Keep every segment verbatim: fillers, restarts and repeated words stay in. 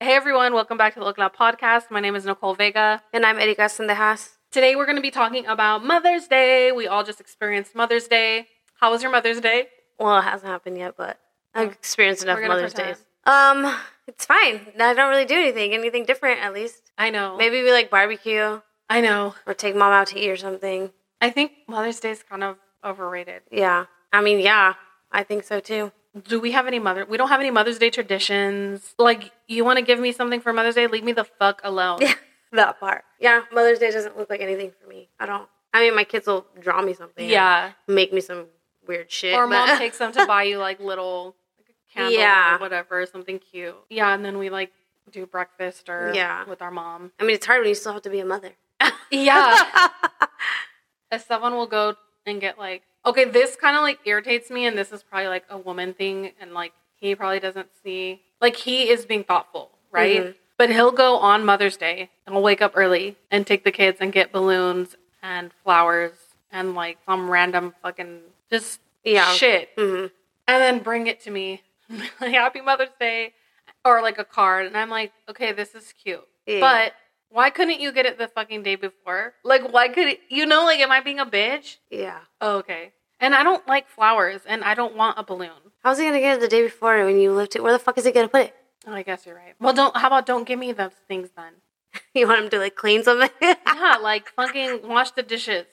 Hey everyone, welcome back to the Look Loud podcast. My name is Nicole Vega. And I'm Erika Sendejas. Today we're going to be talking about Mother's Day. We all just experienced Mother's Day. How was your Mother's Day? Well, it hasn't happened yet, but I've Oh, experienced enough we're gonna Mother's pretend. Days. Um, it's fine. I don't really do anything, anything different at least. I know. Maybe we like barbecue I know. or take mom out to eat or something. I think Mother's Day is kind of overrated. Yeah. I mean, yeah, I think so too. Do we have any mother? We don't have any Mother's Day traditions. Like, you want to give me something for Mother's Day? Leave me the fuck alone. Yeah, that part. Yeah, Mother's Day doesn't look like anything for me. I don't. I mean, my kids will draw me something. Yeah. Make me some weird shit. Or but- mom takes them to buy you like little like a candle Yeah. or whatever, something cute. Yeah, and then we like do breakfast or Yeah. with our mom. I mean, it's hard when you still have to be a mother. Yeah. Esteban will go and get like, okay, this kind of like irritates me, and this is probably like a woman thing, and like he probably doesn't see, like he is being thoughtful, right? Mhm. But he'll go on Mother's Day and he'll wake up early and take the kids and get balloons and flowers and like some random fucking just Yeah. shit, hmm and then bring it to me, like, Happy Mother's Day, or like a card, and I'm like, okay, this is cute, Yeah. but why couldn't you get it the fucking day before? Like, why could it, you know, like, am I being a bitch? Yeah. Oh, okay. And I don't like flowers, and I don't want a balloon. How's he gonna get it the day before when you lift it? Where the fuck is he gonna put it? Oh, I guess you're right. Well, don't, how about don't give me those things then? You want him to like clean something? Yeah, like fucking wash the dishes.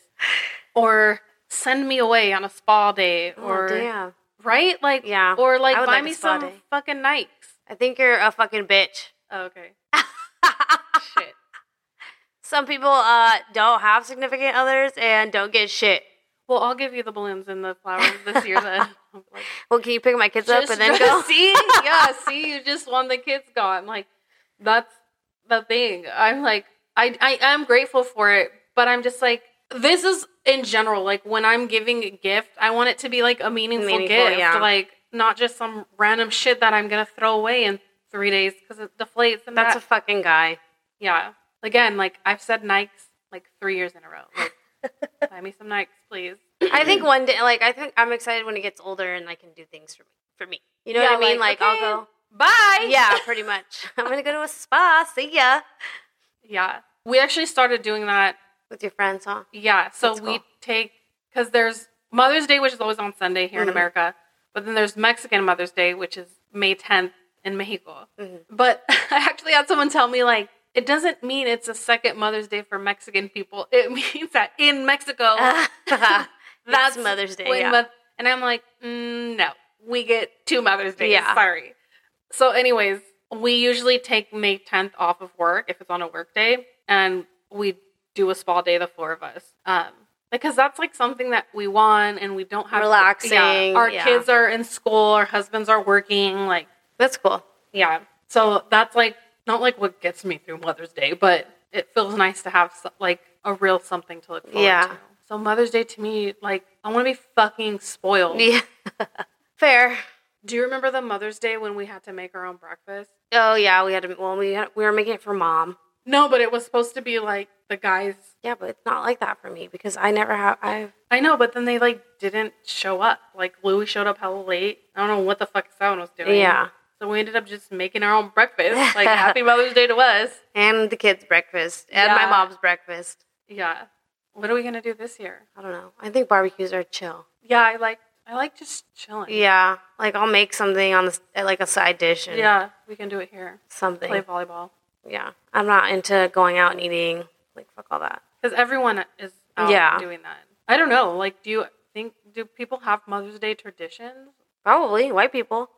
Or send me away on a spa day. Or, Oh, damn. right? Like, Yeah, or like I would buy like a me spa some day. fucking Nikes. I think you're a fucking bitch. Oh, okay. Shit. Some people uh don't have significant others and don't get shit. Well, I'll give you the balloons and the flowers this year then. Like, Well, can you pick my kids up just- and then just- go? See? Yeah, see, you just won the kids gone. Like, that's the thing. I'm like, I, I am grateful for it, but I'm just like, this is in general, like when I'm giving a gift, I want it to be like a meaningful, Meaningful, gift. yeah. Like, not just some random shit that I'm going to throw away in three days because it deflates. And That's that, a fucking guy. yeah. Again, like I've said Nikes like three years in a row. Like, buy me some Nikes, please. I think one day, like, I think I'm excited when he gets older and I can do things for me. For me, you know Yeah, what I mean? Like, like, I'll okay. go. Bye. Yeah, pretty much. I'm gonna go to a spa. See ya Yeah. We actually started doing that. with your friends, huh? Yeah. So That's we cool. take, because there's Mother's Day, which is always on Sunday here in Mhm. America. But then there's Mexican Mother's Day, which is May tenth in Mexico. Mhm. But I actually had someone tell me, like, it doesn't mean it's a second Mother's Day for Mexican people. It means that in Mexico, That's Mother's Day. when Yeah. Mo- and I'm like, mm, no, we get two Mother's Days. Yeah. Sorry. So anyways, we usually take May tenth off of work if it's on a work day, and we do a spa day, the four of us. Um, because that's like something that we want, and we don't have Relaxing, Yeah, our yeah. kids are in school, our husbands are working, like, That's cool. yeah. So that's like not like what gets me through Mother's Day, but it feels nice to have so- like a real something to look forward Yeah. to. So Mother's Day to me, like, I want to be fucking spoiled. Yeah. Fair. Do you remember the Mother's Day when we had to make our own breakfast? Oh yeah, we had to. Well, we had, we were making it for mom. No, but it was supposed to be like the guys. Yeah, but it's not like that for me because I never have. I've I know, but then they like didn't show up. Like Louis showed up hella late. I don't know what the fuck Seven was doing. yeah, So we ended up just making our own breakfast. Like, Happy Mother's Day to us. and the kids' breakfast and my Yeah. mom's breakfast. Yeah. What are we gonna do this year? I don't know. I think barbecues are chill. Yeah, I like I like just chilling. Yeah, like I'll make something on the s- like a side dish and Yeah, we can do it here. something. Play volleyball. Yeah, I'm not into going out and eating. Like fuck all that. Because everyone is out Yeah. doing that. I don't know. Like, do you think, do people have Mother's Day traditions? Probably white people.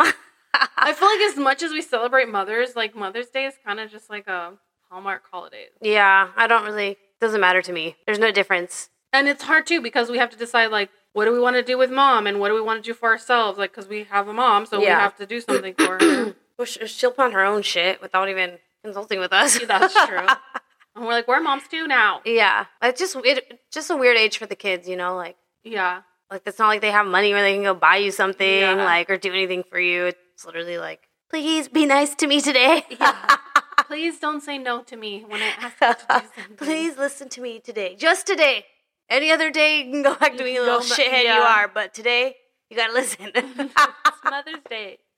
I feel like as much as we celebrate mothers, like Mother's Day is kind of just like a Hallmark holiday. Yeah, I don't really. Doesn't matter to me. There's no difference. And it's hard too because we have to decide like, what do we want to do with mom and what do we want to do for ourselves? Like, because we have a mom, so we Yeah. have to do something for her. Well, sh- she'll plan her own shit without even consulting with us. That's true. And we're like, we're moms too now. Yeah, it's just it, just a weird age for the kids, you know. Like Yeah. like it's not like they have money where they can go buy you something, Yeah. like or do anything for you. It's literally like, please be nice to me today. Yeah. Please don't say no to me when I ask you to do something. Please listen to me today, just today. Any other day you can go back You doing can a little go ba- shithead you yeah. are, but today you gotta listen. It's Mother's Day.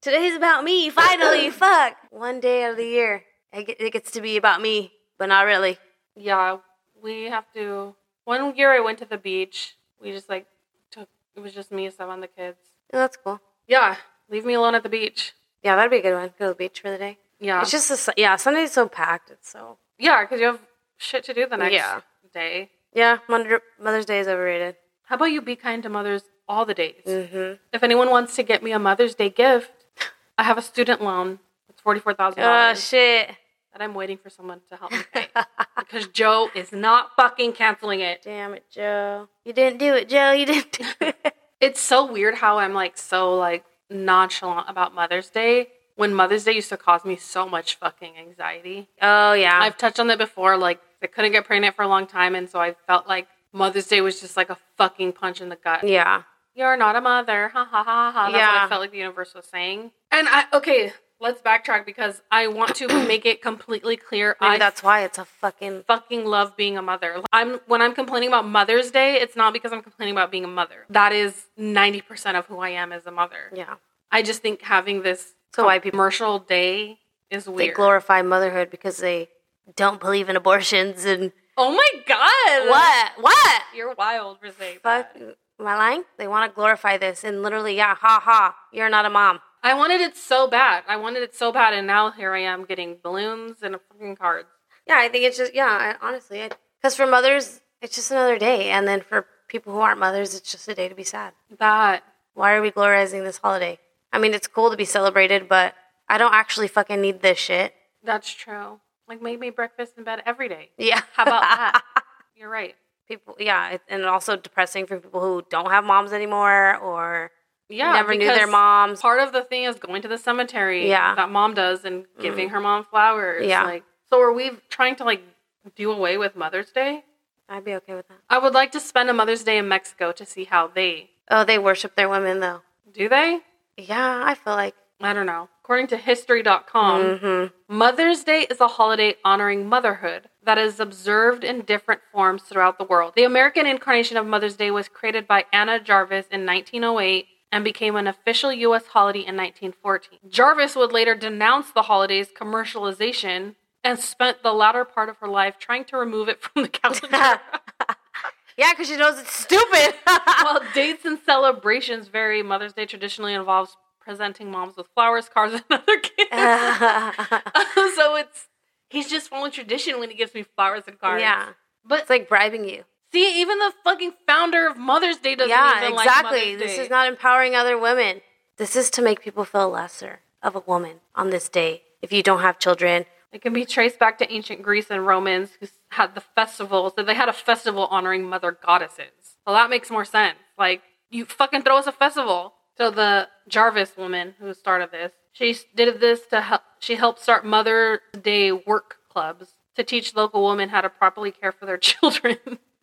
Today's about me, finally. Fuck. One day out of the year, it get- it gets to be about me, but not really. Yeah, we have to. One year I went to the beach. We just like took. It was just me, Sam, and the kids. Oh, that's cool. Yeah, leave me alone at the beach. Yeah, that'd be a good one. Go to the beach for the day. Yeah, It's just a, Su- yeah. Sunday's so packed. It's so yeah, because you have shit to do the next Yeah. day. yeah. Mother, Mother's Day is overrated. How about you be kind to mothers all the days? Mm-hmm. If anyone wants to get me a Mother's Day gift, I have a student loan. It's forty-four thousand Oh dollars shit! that I'm waiting for someone to help me pay because Joe is not fucking canceling it. Damn it, Joe! You didn't do it, Joe. You didn't do it. It's so weird how I'm like so like nonchalant about Mother's Day when Mother's Day used to cause me so much fucking anxiety. Oh yeah. I've touched on that before. Like I couldn't get pregnant for a long time, and so I felt like Mother's Day was just like a fucking punch in the gut. yeah. You're not a mother. Ha ha ha ha. That's what Yeah. I felt like the universe was saying. And I okay, let's backtrack because I want to make it completely clear. Maybe I that's why it's a fucking. fucking love being a mother. I'm when I'm complaining about Mother's Day, it's not because I'm complaining about being a mother. That is ninety percent of who I am as a mother. Yeah. I just think having this So why people commercial day is they weird. glorify motherhood because they don't believe in abortions and Oh my god. what? What? You're wild for saying Fuck. that. Am I lying? They want to glorify this and literally, yeah, ha ha. You're not a mom. I wanted it so bad. I wanted it so bad and now here I am getting balloons and fucking cards. Yeah, I think it's just yeah. I, honestly, because for mothers, it's just another day, and then for people who aren't mothers, it's just a day to be sad. That Why are we glorifying this holiday? I mean, it's cool to be celebrated, but I don't actually fucking need this shit. that's true. Like make me breakfast in bed every day. Yeah. How about that? You're right. People, yeah, it, and also depressing for people who don't have moms anymore or Yeah, never knew their because moms. Part of the thing is going to the cemetery Yeah. that mom does and giving her mom flowers. Yeah. Like, so are we trying to like do away with Mother's Day? I'd be okay with that. I would like to spend a Mother's Day in Mexico to see how they Oh, they worship their women though. do they? Yeah, I feel like. I don't know. According to history dot com, Mm-hmm. Mother's Day is a holiday honoring motherhood that is observed in different forms throughout the world. The American incarnation of Mother's Day was created by Anna Jarvis in nineteen oh eight and became an official U S holiday in nineteen fourteen. Jarvis would later denounce the holiday's commercialization and spent the latter part of her life trying to remove it from the calendar. Yeah, because she knows it's stupid. While dates and celebrations vary, Mother's Day traditionally involves presenting moms with flowers, cards, and other gifts. So it's he's just following tradition when he gives me flowers and cards. Yeah, But it's like bribing you. see, even the fucking founder of Mother's Day doesn't Yeah, even exactly. like Mother's This Day. is not empowering other women. This is to make people feel lesser of a woman on this day. If you don't have children, It can be traced back to ancient Greece and Romans who had the festival. So they had a festival honoring mother goddesses. Well, that makes more sense. Like, you fucking throw us a festival. So the Jarvis woman who started this, she did this to help. She helped start Mother's Day work clubs to teach local women how to properly care for their children.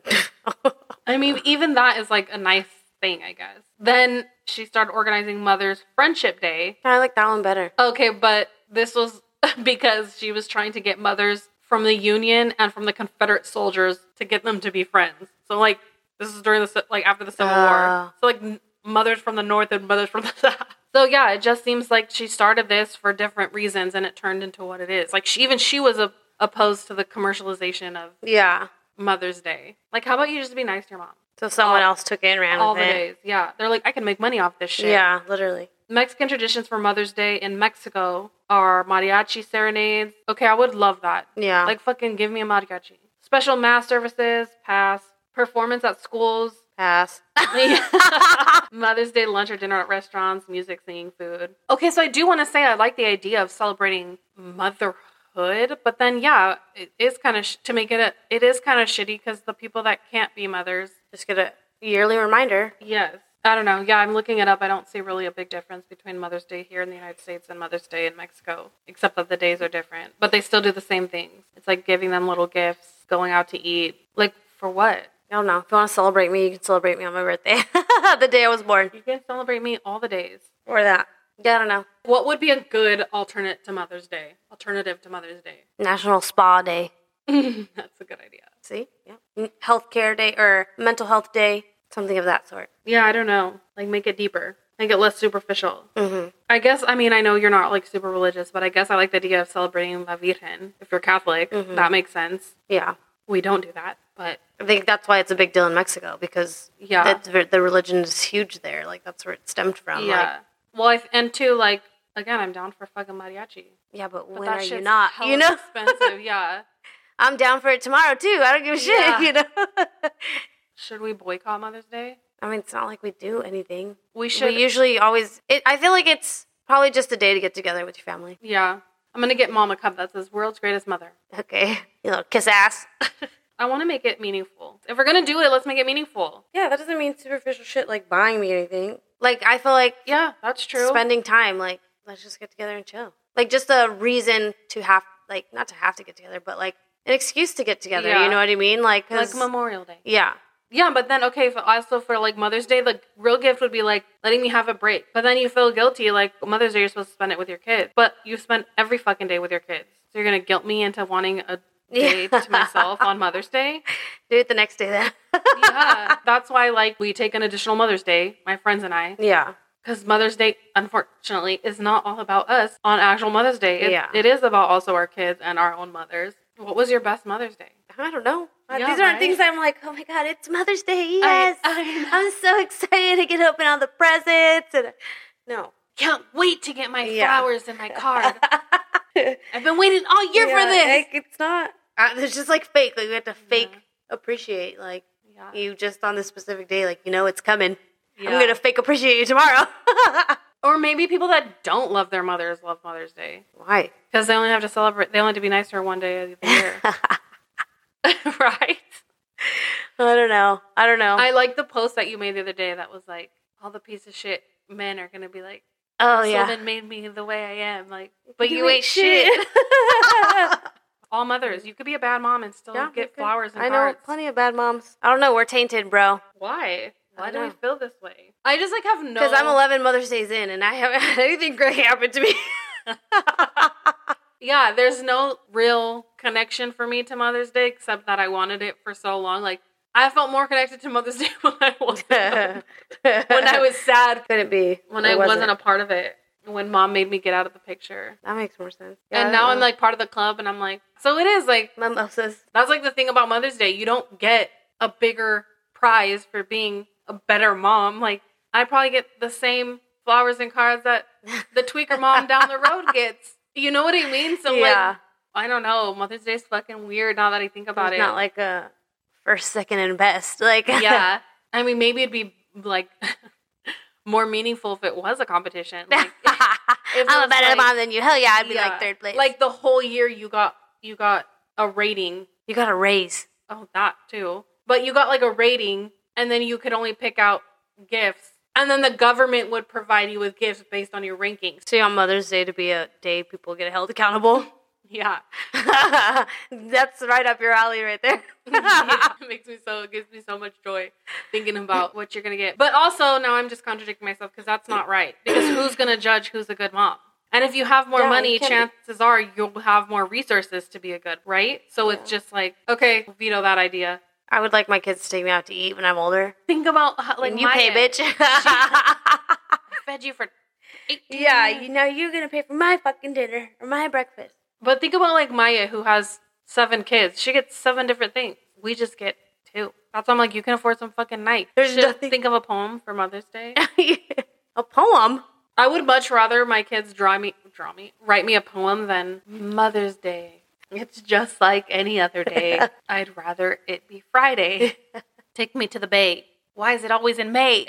I mean, even that is like a nice thing, I guess. Then she started organizing Mother's Friendship Day. I like that one better. Okay, but this was because she was trying to get mothers from the Union and from the Confederate soldiers to get them to be friends. So, like, this is during the, ci- like, after the Civil Oh. War. So, like, n- mothers from the North and mothers from the South. So, yeah, it just seems like she started this for different reasons and it turned into what it is. Like, she, even she was a, opposed to the commercialization of Yeah. Mother's Day. Like, how about you just be nice to your mom? So someone All- else took it and ran All with the it. days. Yeah. They're like, I can make money off this shit. Yeah, literally. Mexican traditions for Mother's Day in Mexico are mariachi serenades. Okay, I would love that. Yeah. Like, fucking give me a mariachi. Special mass services, pass. Performance at schools. Pass. Mother's Day lunch or dinner at restaurants, music, singing, food. Okay, so I do want to say I like the idea of celebrating motherhood, but then, yeah, it is kind of, sh- to make it, a, it is kind of shitty because the people that can't be mothers, Just get a yearly reminder. yes. I don't know. Yeah, I'm looking it up. I don't see really a big difference between Mother's Day here in the United States and Mother's Day in Mexico, except that the days are different. But they still do the same things. It's like giving them little gifts, going out to eat. Like, for what? I don't know. If you want to celebrate me, you can celebrate me on my birthday. The day I was born. You can celebrate me all the days. Or that. Yeah, I don't know. What would be a good alternate to Mother's Day? Alternative to Mother's Day. National Spa Day. That's a good idea. See? Yeah. Healthcare Day or Mental Health Day. Something of that sort. Yeah, I don't know. Like, make it deeper. Make it less superficial. Mm-hmm. I guess, I mean, I know you're not, like, super religious, but I guess I like the idea of celebrating La Virgen. If you're Catholic, mm-hmm. that makes sense. Yeah. We don't do that, but... I think that's why it's a big deal in Mexico, because yeah, it's, the religion is huge there. Like, that's where it stemmed from. Yeah. Like, well, I, and two, like, again, I'm down for fucking mariachi. Yeah, but, but when that are you not? hella You know? expensive, yeah. I'm down for it tomorrow, too. I don't give a shit, Yeah. you know? Should we boycott Mother's Day? I mean, it's not like we do anything. We should. We usually always... It, I feel like it's probably just a day to get together with your family. Yeah. I'm going to get Mom a cup that says World's Greatest Mother. Okay. You know, kiss ass. I want to make it meaningful. If we're going to do it, let's make it meaningful. Yeah, that doesn't mean superficial shit like buying me anything. Like, I feel like... Yeah, that's true. Spending time, like, let's just get together and chill. Like, just a reason to have... Like, not to have to get together, but, like, an excuse to get together. Yeah. You know what I mean? Like, like Memorial Day. Yeah. Yeah, but then, okay, for also for, like, Mother's Day, the real gift would be, like, letting me have a break. But then you feel guilty, like, Mother's Day, you're supposed to spend it with your kids. But you spend every fucking day with your kids. So you're going to guilt me into wanting a day Yeah. to myself on Mother's Day? Do it the next day then. Yeah. That's why, like, we take an additional Mother's Day, my friends and I. Yeah. Because Mother's Day, unfortunately, is not all about us on actual Mother's Day. It, Yeah. it is about also our kids and our own mothers. What was your best Mother's Day? I don't know. Yeah, These aren't right? things I'm like, oh my God, it's Mother's Day. Yes. I, I I'm so excited to get open all the presents. And no. can't wait to get my Yeah. flowers and my card. I've been waiting all year Yeah, for this. Like, it's not. Uh, it's just like fake. Like, you have to fake Yeah. appreciate. Like, Yeah. you just on this specific day, like, you know, it's coming. Yeah. I'm going to fake appreciate you tomorrow. Or maybe people that don't love their mothers love Mother's Day. Why? Because they only have to celebrate, they only have to be nice to her one day of the year. Right? I don't know. I don't know. I like the post that you made the other day that was like, all the piece of shit men are going to be like, oh, this yeah. woman made me the way I am. Like, but you, ain't shit. All mothers. You could be a bad mom and still Yeah, you get could. flowers and I know cards. plenty of bad moms. I don't know. We're tainted, bro. Why? Why I do we know. feel this way? I just like have no... Because I'm eleven Mother's Days in, and I haven't had anything great happen to me. Yeah, there's no real connection for me to Mother's Day except that I wanted it for so long. Like, I felt more connected to Mother's Day when I wasn't. when I was sad. Couldn't be. When It I wasn't. a part of it. When Mom made me get out of the picture. That makes more sense. And Yeah, now uh, I'm like part of the club and I'm like, so it is like, mimosas. that's like the thing about Mother's Day. You don't get a bigger prize for being a better mom. Like, I probably get the same flowers and cards that the tweaker mom down the road gets. You know what I mean? So, Yeah. like, I don't know. Mother's Day is fucking weird now that I think about It's it. not like a first, second, and best. Like, Yeah. I mean, maybe it'd be, like, more meaningful if it was a competition. Like, if it I'm a was, better like- mom than you. Hell yeah, I'd be Yeah. like third place. Like, the whole year you got you got a rating. you got a raise. Oh, that too. But you got like a rating, and then you could only pick out gifts. And then the government would provide you with gifts based on your rankings. So you want Mother's Day to be a day people get held accountable? Yeah. That's right up your alley right there. Yeah, it makes me so, it gives me so much joy thinking about what you're going to get. But also, now I'm just contradicting myself because that's not right. Because who's going to judge who's a good mom? And if you have more Yeah, money, you can't chances are you'll have more resources to be a good, right? So it's just like, okay, veto that idea. I would like my kids to take me out to eat when I'm older. Think about how, like, And you Maya. pay, bitch. I fed you for eighteen Yeah, years. you know you're gonna pay for my fucking dinner or my breakfast. But think about like Maya, who has seven kids. She gets seven different things. We just get two. That's why I'm like, you can afford some fucking night. There's Should nothing- think of a poem for Mother's Day. A poem? I would much rather my kids draw me, draw me, write me a poem than Mother's Day. It's just like any other day. I'd rather it be Friday. Take me to the bay. Why is it always in May?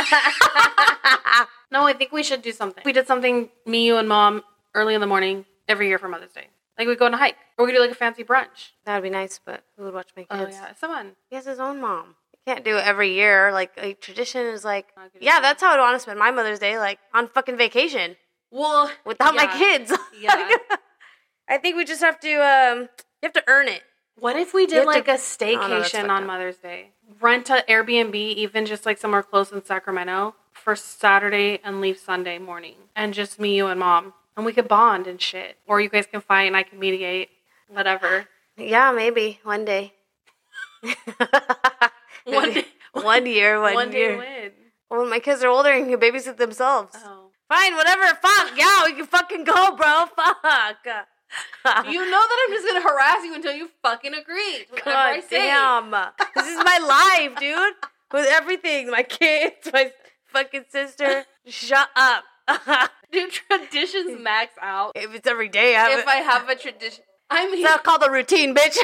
No, I think we should do something. We did something, me, you, and Mom, early in the morning every year for Mother's Day. Like, we go on a hike. Or we could do, like, a fancy brunch. That'd be nice, but who would watch my kids? Oh, yeah. It's fun. He has his own mom. You can't do it every year. Like, a tradition is like, I could do yeah, that. that's how I'd want to spend my Mother's Day, like, on fucking vacation Well, without my yeah. kids. Yeah. I think we just have to, um, you have to earn it. What if we You did, have like, to- a Oh, no, that's staycation fucked on up. Mother's Day? Rent a Airbnb, even just, like, somewhere close in Sacramento for Saturday and leave Sunday morning. And just me, you, and Mom. And we could bond and shit. Or you guys can fight and I can mediate. Whatever. Yeah, maybe. One day. One day. One year, one, One day year. win. Or when my kids are older and can babysit themselves. Oh. Fine, whatever. Fuck. Yeah, we can fucking go, bro. Fuck. You know that I'm just gonna harass you until you fucking agree to whatever God I say. damn. This is my life, dude. With everything. My kids, my fucking sister. Shut up. Do traditions max out? If it's every day, I have If I have a tradition, I mean, it's not called a routine, bitch.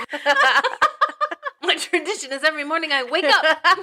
my tradition is every morning I wake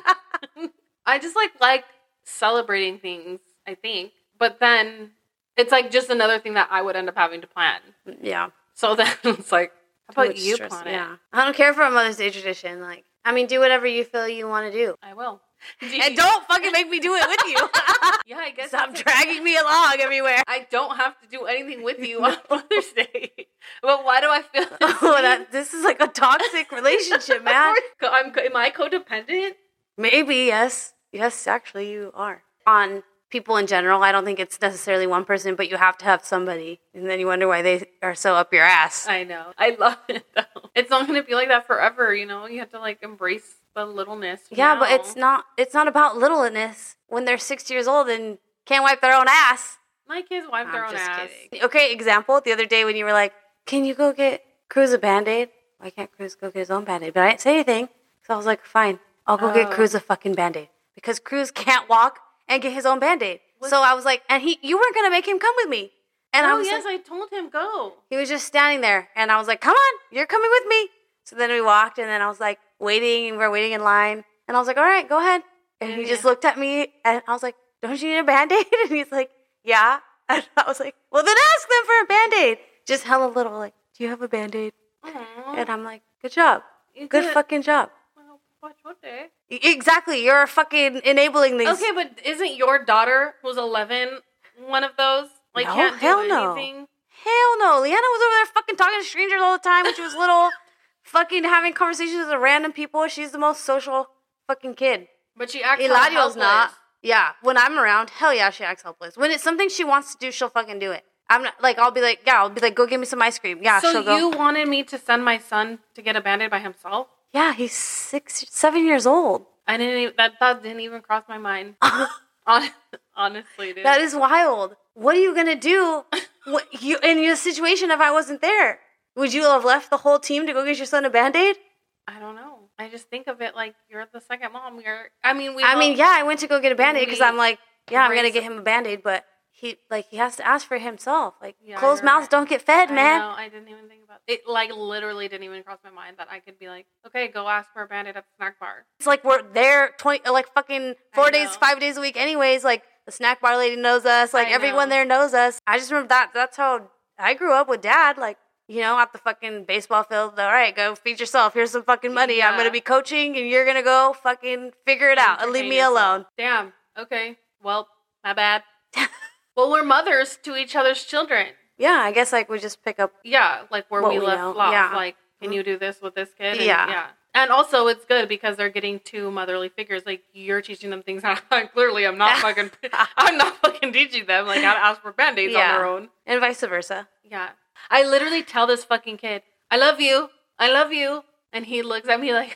up. I just like like celebrating things, I think, but then it's like just another thing that I would end up having to plan. Yeah. So then it's like, how about you stress, plan it? Yeah. I don't care for a Mother's Day tradition. Like, I mean, do whatever you feel you want to do. I will. And don't fucking make me do it with you. Yeah, I guess. Stop dragging me along everywhere. I don't have to do anything with you on Mother's Day. But why do I feel this? Oh, that, this is like a toxic relationship, man. I'm, am I codependent? Maybe, yes. Yes, actually, you are. On people in general, I don't think it's necessarily one person, but you have to have somebody. And then you wonder why they are so up your ass. I know. I love it, though. It's not going to be like that forever, you know? You have to, like, embrace the littleness. Yeah, now. but it's not It's not about littleness when they're six years old and can't wipe their own ass. My kids wipe their I'm own just ass. kidding. Okay, example, the other day when you were like, can you go get Cruz a Band-Aid? Why can't Cruz go get his own Band-Aid? But I didn't say anything. So I was like, fine, I'll go Oh. get Cruz a fucking Band-Aid. Because Cruz can't walk and get his own Band-Aid. What? So I was like, and he, you weren't going to make him come with me. And I Oh, was yes, like, I told him go. he was just standing there. And I was like, come on, you're coming with me. So then we walked, and then I was like, waiting, and we we're waiting in line. And I was like, all right, go ahead. And he Yeah. just looked at me, and I was like, don't you need a Band-Aid? And he's like, yeah. And I was like, well, then ask them for a Band-Aid. Just hella little, like, do you have a Band-Aid? Aww. And I'm like, good job. You Good did- fucking job. Well, watch what day? E- Exactly. You're fucking enabling these. Okay, but isn't your daughter, who's eleven, one of those? Like, No, can't do hell no. anything? Hell no. Leanna was over there fucking talking to strangers all the time when she was little. Fucking having conversations with random people. She's the most social fucking kid. But she acts Eladio's helpless. not. Yeah. When I'm around, hell yeah, she acts helpless. When it's something she wants to do, she'll fucking do it. I'm not, like, I'll be like, yeah, I'll be like, go get me some ice cream. Yeah, So she'll go. you wanted me to send my son to get a Band-Aid by himself? Yeah, he's six, seven years old. I didn't even, that thought didn't even cross my mind. Hon- Honestly, dude. That is wild. What are you gonna do what, you, in your situation if I wasn't there? Would you have left the whole team to go get your son a Band-Aid? I don't know. I just think of it like you're the second mom. You're. I mean, we. I mean, both- yeah, I went to go get a Band-Aid because We I'm like, yeah, I'm gonna raise- get him a Band-Aid, but he like he has to ask for himself. Like Yeah, closed you're mouths right. don't get fed, I man. know, I didn't even think about it. Like literally didn't even cross my mind that I could be like, okay, go ask for a Band-Aid at the snack bar. It's like we're there twenty, like fucking four I days, know. five days a week, anyways. Like the snack bar lady knows us. Like I everyone know. there knows us. I just remember that. That's how I grew up with Dad. Like you know, at the fucking baseball field. All right, go feed yourself. Here's some fucking money. I'm Yeah. gonna be coaching, and you're gonna go fucking figure it out and leave Entertain me yourself. alone. Damn. Okay. Well, my bad. Well, we're mothers to each other's children. Yeah, I guess like we just pick up. Yeah, like where What we we left know, off. yeah. Like, can you do this with this kid? And, Yeah. yeah. And also, it's good because they're getting two motherly figures. Like, you're teaching them things. Clearly, I'm not fucking. I'm not fucking teaching them like how to ask for Band-Aids Yeah. on their own. And vice versa. Yeah. I literally tell this fucking kid, I love you. I love you. And he looks at me like,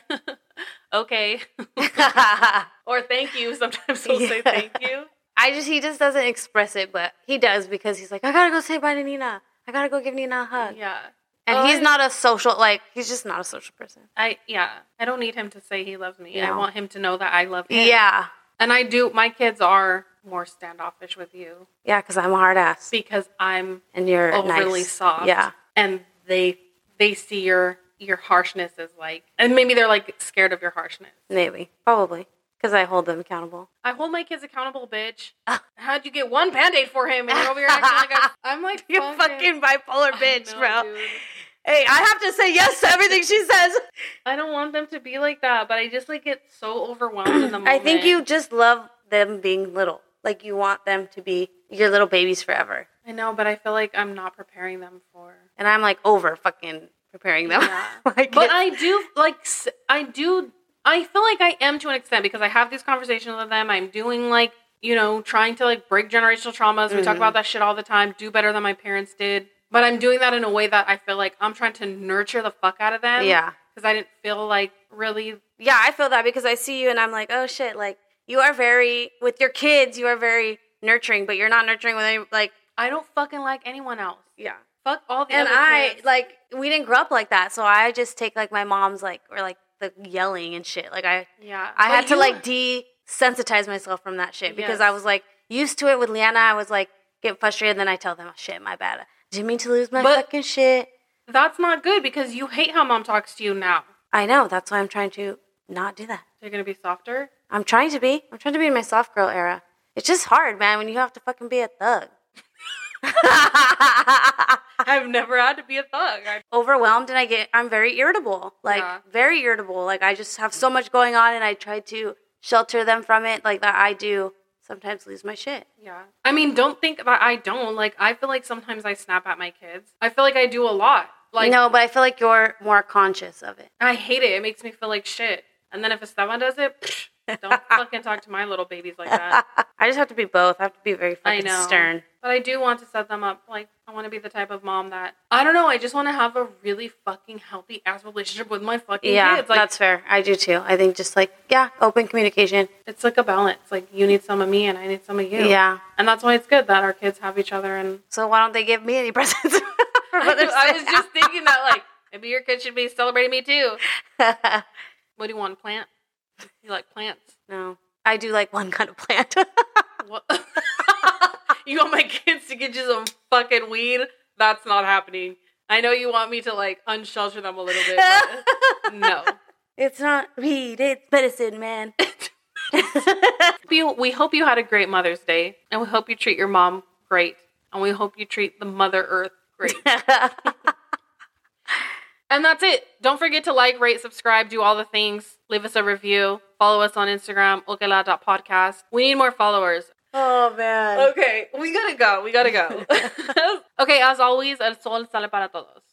okay. Or thank you. Sometimes he'll say Yeah. thank you. I just he just doesn't express it, but he does because he's like, I gotta go say bye to Nina. I gotta go give Nina a hug. Yeah. And Oh, he's I- not a social like he's just not a social person. I, yeah. I don't need him to say he loves me. I No. want him to know that I love him. Yeah, And I do. My kids are more standoffish with you yeah, because I'm a hard ass because I'm and you're overly nice. soft. Yeah, And they they see your your harshness as like, and maybe they're like scared of your harshness. maybe, probably, because I hold them accountable. I hold my kids accountable, bitch. How'd you get one Band-Aid for him and you're over here acting like a, I'm like You fucking bipolar I bitch, know, bro. dude. Hey, I have to say yes to everything she says. I don't want them to be like that, but I just like get so overwhelmed in the moment. I think you just love them being little. Like you want them to be your little babies forever. I know, but I feel like I'm not preparing them for. And I'm like over fucking preparing them. Yeah. Like, But it's- I do like s- I do I feel like I am to an extent because I have these conversations with them. I'm doing like, you know, trying to like break generational traumas. We talk Mhm. about that shit all the time. Do better than my parents did. But I'm doing that in a way that I feel like I'm trying to nurture the fuck out of them. yeah. Because I didn't feel like really. Yeah, I feel that because I see you and I'm like, oh shit, like you are very, with your kids, you are very nurturing, but you're not nurturing with any, like, I don't fucking like anyone else. yeah. Fuck all the And other I, kids. like, we didn't grow up like that, so I just take, like, my mom's, like, or, like, the yelling and shit. Like, I, yeah. I But had to, you- like, desensitize myself from that shit because Yes. I was, like, used to it with Leanna. I was, like, getting frustrated, then I tell them, oh, shit, my bad. I didn't mean to lose my But- fucking shit. That's not good because you hate how mom talks to you now. I know. That's why I'm trying to not do that. You're going to be softer? I'm trying to be. I'm trying to be in my soft girl era. It's just hard, man, when you have to fucking be a thug. I've never had to be a thug. I- Overwhelmed, and I get, I'm very irritable. Like, Yeah. very irritable. Like, I just have so much going on, and I try to shelter them from it. Like, that I do sometimes lose my shit. Yeah. I mean, don't think that I don't. Like, I feel like sometimes I snap at my kids. I feel like I do a lot. Like, no, but I feel like you're more conscious of it. I hate it. It makes me feel like shit. And then if Esteban does it, psh, don't fucking talk to my little babies like that. I just have to be both. I have to be very I fucking know. stern. But I do want to set them up. Like, I want to be the type of mom that, I don't know, I just want to have a really fucking healthy ass relationship with my fucking Yeah, kids. Like, that's fair. I do too. I think just like, yeah, open communication. it's like a balance. Like, you need some of me and I need some of you. Yeah. And that's why it's good that our kids have each other. And So why don't they give me any presents? for I, Mother's I Day? was just thinking that, like, maybe your kid should be celebrating me too. What do you want, plant? You like plants? No. I do like one kind of plant. What? You want my kids to get you some fucking weed? That's not happening. I know you want me to, like, unshelter them a little bit, but no. It's not weed, it's medicine, man. We, we hope you had a great Mother's Day, and we hope you treat your mom great, and we hope you treat the Mother Earth great. And that's it. Don't forget to like, rate, subscribe, do all the things. Leave us a review. Follow us on Instagram, okela dot podcast. We need more followers. Oh, man. Okay, we gotta go. We gotta go. Okay, as always, el sol sale para todos.